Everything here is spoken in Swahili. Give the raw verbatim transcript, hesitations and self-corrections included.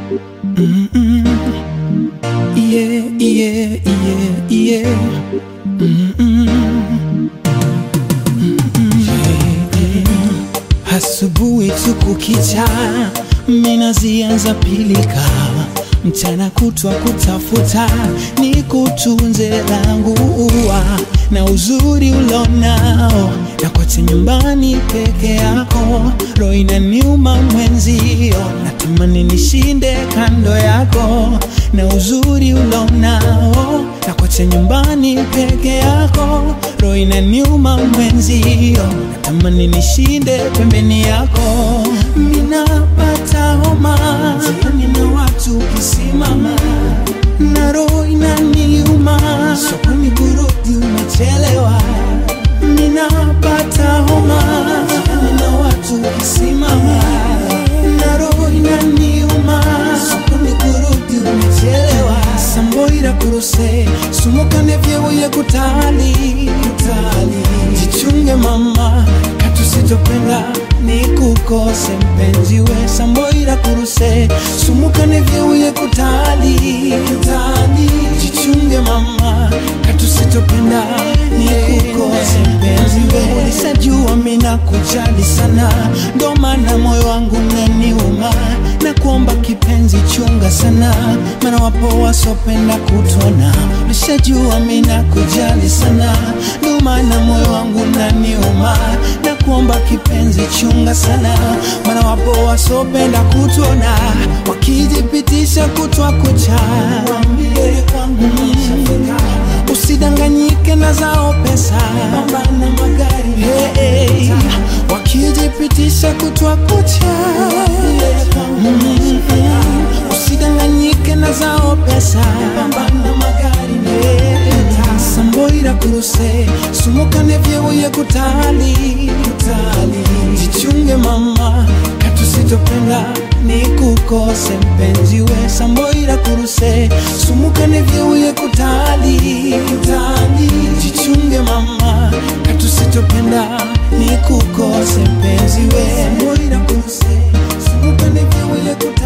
Mm-mm. Yeah, yeah, yeah, yeah. Mm-mm. Mm-mm. Asubuhi tu kukicha, mina zianza pilika, mchana kutwa kutafuta ni kutunze langu ua na uzuri ulonao, na kote nyumbani peke yako, roho inaniuma mwenzio, natamani nishinde kando yako, na uzuri ulonao, na kote nyumbani peke yako, roho inaniuma mwenzio, natamani nishinde pembeni yako. Minapata homa ziani na watu kisimama, na roho inaniuma, sokoni kurudi umechelewa. Minapata homa ziani na watu kisimama, na roho inaniuma, sokoni kurudi umechelewa. Samboira kuruse sumukane vyewe kutali kutali, jichunge mama katusitopenda ni kukose mpenzi we. Samboira kuruse sumukane vyewe kutali kutali, jichunge mama katusitopenda ni kukose mpenzi we. Ulisajua mina kujali sana, ndo maana moyo wangu unaniuma, na kuomba kipenzi chunga sana, maana wapo wasopenda kutona. Ulisajua mina kujali sana, ndo maana moyo wangu unaniuma, na kuomba kipenzi chunga sana, maana wapo wasopenda kutona. Wakijipitisha kutwa kucha, waambie kwangu nishafika, usidanganyike na zao pesa, pambana magari hey, hey. Wakijipitisha kutwa kucha, mm -hmm. usidanganyike na zao pesa, pambana magari hey. Samboira kuruse sumukane vyewe kutali kutali, jichunge mama katusitopenda ni kukose mpenzi we. Samboira kuruse sumukane vyewe kutali kutali, jichunge mama katusitopenda ni kukose mpenzi we. Samboira kuruse sumukane vyewe kutali